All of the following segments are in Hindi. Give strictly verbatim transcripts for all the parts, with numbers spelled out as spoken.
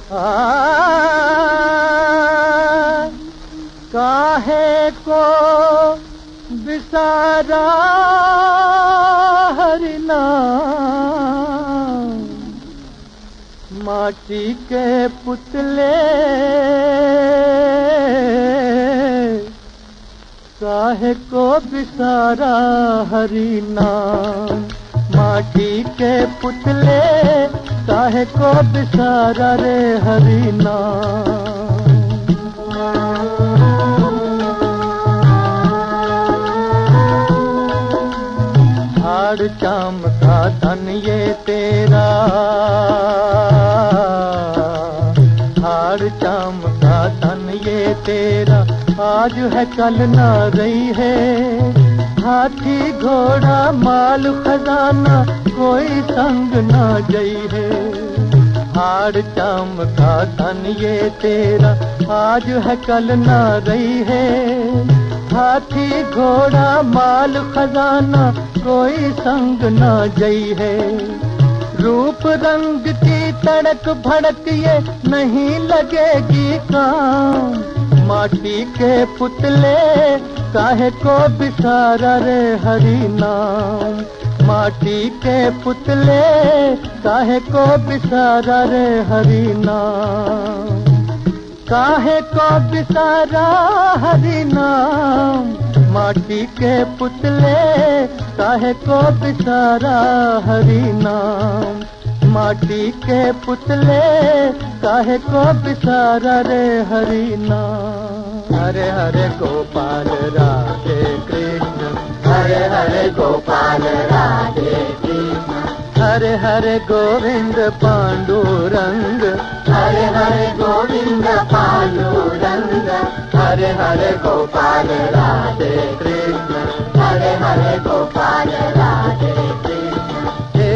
काहे को बिसारा हरि नाम, माटी के पुतले काहे को बिसारा हरि नाम, माटी के पुतले काहे को बिसारा रे हरि नाम। हाड़ चाम का धन ये तेरा, हाड़ चाम का धन ये तेरा, आज है कल ना रही है। हाथी घोड़ा माल खजाना कोई संग ना जई है। हाड़ चाम का धन ये तेरा, आज है कल ना रही है। हाथी घोड़ा माल खजाना कोई संग ना जई है। रूप रंग की तड़क भड़क ये नहीं लगेगी काम, माटी के पुतले काहे को बिसारा रे हरि नाम, माटी के पुतले काहे को बिसारा रे हरि नाम। काहे को बिसारा हरि नाम, माटी के पुतले काहे को बिसारा हरि नाम, माटी के पुतले काहे को बिसारा रे हरि नाम। हरे हरे गोपाल राधे कृष्ण, हरे हरे गोपाल राधे कृष्ण, हरे हरे गोविंद पांडुरंग, हरे हरे गोविंद पांडुरंग, हरे हरे गोपाल राधे कृष्ण, हरे हरे गोपाल राधे कृष्ण। हे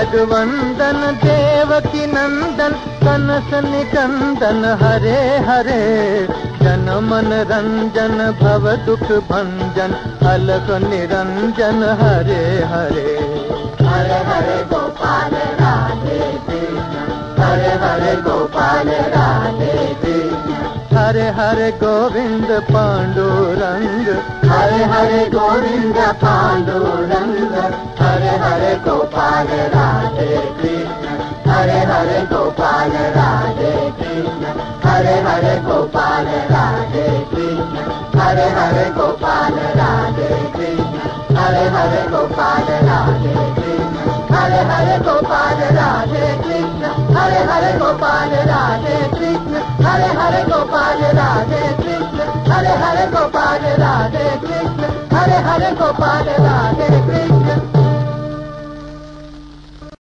जगवंदन देवकी नंदन कनस निकंदन, हरे हरे जन मन रंजन भव दुख भंजन, अलग निरंजन हरे हरे। हरे हरे गोपाल राधे कृष्ण, हरे हरे गोपाल राधे कृष्ण, हरे हरे गोविंद पांडुरंग, हरे हरे गोविंद पांडुरंग, हरे हरे गोपाल राधे कृष्ण, हरे हरे गोपाल राधे कृष्ण, हरे हरे गोपाल राधे कृष्ण, हरे हरे गोपाल राधे कृष्ण, हरे हरे गोपाल राधे कृष्ण, हरे हरे गोपाल राधे कृष्ण, हरे हरे गोपाल राधे कृष्ण, हरे हरे गोपाल राधे कृष्ण, हरे हरे गोपाल राधे कृष्ण, हरे हरे गोपाल राधे